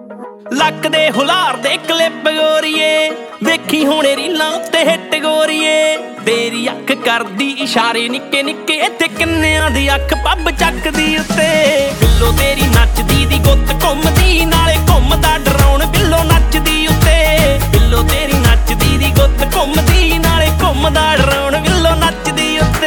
ਲੱਕ ਦੇ ਹੁਲਾਰ ਦੇ ਕਲਿੱਪ ਗੋਰੀਏ, ਵੇਖੀ ਹੁਣੇ ਰੀਲਾਂ ਉੱਤੇ ਹਿੱਟ ਗੋਰੀਏ। ਤੇਰੀ ਅੱਖ ਕਰਦੀ ਇਸ਼ਾਰੇ ਨਿੱਕੇ ਨਿੱਕੇ, ਇੱਥੇ ਕਿੰਨਿਆਂ ਦੀ ਅੱਖ ਪੱਬ ਚੱਕਦੀ ਉੱਤੇ। ਬਿੱਲੋ ਤੇਰੀ ਨੱਚਦੀ ਦੀ ਗੁੱਤ ਘੁੰਮਦੀ, ਨਾਲੇ ਘੁੰਮਦਾ ਡਰਾਉਣ ਬਿੱਲੋ ਨੱਚਦੀ ਉੱਤੇ। ਬਿੱਲੋ ਤੇਰੀ ਨੱਚਦੀ ਦੀ ਗੁੱਤ ਘੁੰਮਦੀ, ਨਾਲੇ ਘੁੰਮਦਾ ਡਰਾਉਣ ਬਿੱਲੋ ਨੱਚਦੀ ਉੱਤੇ।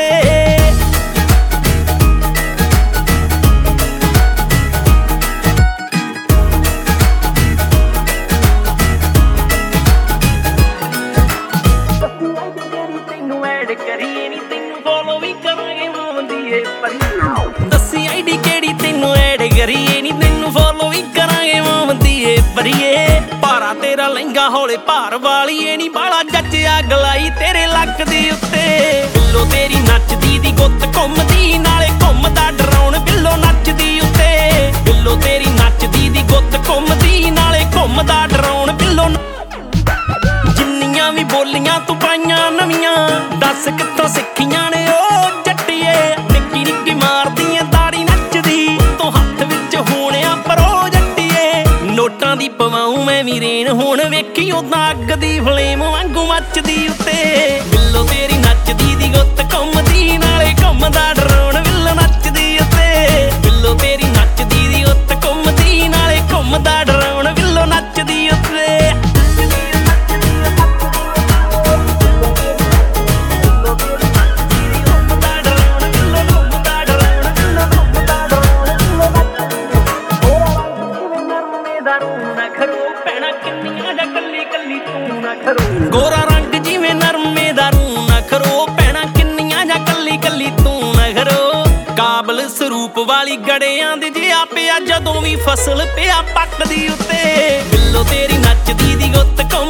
ਕਰੀਏ ਨੀ ਤੈਨੂੰ ਫੋਲੋ ਵੀ ਕਰਾਂਗੇ ਮਾਵੰਦੀਏ ਪਰੀਏ। ਦੱਸੀ ਆਈਡੀ ਕਿਹੜੀ ਤੈਨੂੰ ਐਡ ਕਰੀਏ ਨੀ ਤੈਨੂੰ ਫੋਲੋ ਵੀ ਕਰਾਂਗੇ ਮਾਵੰਦੀਏ ਪਰੀਏ। ਭਾਰਾ ਤੇਰਾ ਲਹਿੰਗਾ ਹੌਲੇ ਭਾਰ ਵਾਲੀਏ ਨੀ, ਬਾਲਾ ਜੱਜਿਆ ਗਲਾਈ ਤੇਰੇ ਲੱਕ ਦੇ ਉੱਤੇ। ਬਿੱਲੋ ਤੇਰੀ ਨੱਚਦੀ ਦੀ ਗੁੱਤ ਘੁੰਮਦੀ, ਨਾਲੇ ਘੁੰਮਦਾ ਡਰਾਉਣ ਬਿੱਲੋ ਨੱਚਦੀ ਉੱਤੇ। ਬਿੱਲੋ ਤੇਰੀ ਨੱਚਦੀ ਦੀ ਗੁੱਤ ਘੁੰਮਦੀ, ਨਾਲੇ ਘੁੰਮਦਾ ਡਰਾਉਣ ਬਿੱਲੋ। ਜਿੰਨੀਆਂ ਵੀ ਬੋਲੀਆਂ ਤੂੰ ਪਾਈਆਂ ਨਵੀਆਂ, ਦੱਸ ਕਿੱਥੋਂ ਸਿੱਖੀਆਂ ਨੇ ਉਹ ਜੱਟੀਏ। ਨਿੱਕੀ ਨਿੱਕੀ ਮਾਰਦੀ ਏ ਤਾੜੀ ਨੱਚਦੀ, ਤੂੰ ਹੱਥ ਵਿੱਚ ਹੋਣਿਆ ਪਰੋ ਜੱਟੀਏ। ਨੋਟਾਂ ਦੀ ਪਵਾਉ ਮੈਂ ਵੀ ਰੇਨ, ਹੁਣ ਵੇਖੀ ਉਦਾਂ ਅੱਗ ਦੀ ਫਲੇਮ ਵਾਂਗੂ ਮੱਚਦੀ ਉੱਤੇ। ਬਿੱਲੋ ਤੇਰੀ ਨੱਚਦੀ ਦੀ ਗੁੱਤ ਘੁੰਮਦੀ, ਨਾਲੇ ਘੁੰਮਦਾ ਡਰਾਉਣ ਬਿੱਲੋ ਨੱਚਦੀ ਉੱਤੇ। ਬਿੱਲੋ ਤੇਰੀ ਨੱਚਦੀ ਦੀ ਗੁੱਤ ਘੁੰਮਦੀ, ਨਾਲੇ ਘੁੰਮਦਾ ਡਰਾਉਣ ਬਿੱਲੋ ਨੱਚਦੀ ਉੱਤੇ। ਗੋਰਾ ਰੰਗ ਜਿਵੇਂ ਨਰਮੇ ਦਾ ਰੂ ਨਾ ਖਰੋ, ਭੈਣਾ ਕਿੰਨੀਆਂ ਜਾਂ ਕੱਲੀ ਕੱਲੀ ਤੂੰ ਨਾ ਖਰੋ। ਕਾਬਲ ਸਰੂਪ ਵਾਲੀ ਗੜਿਆਂ ਦੇ ਜਿਹਾ ਪਿਆ, ਜਦੋਂ ਵੀ ਫਸਲ ਪਿਆ ਪੱਕਦੀ ਉੱਤੇ। ਬਿੱਲੋ ਤੇਰੀ ਨੱਚਦੀ ਦੀ ਗੁੱਤ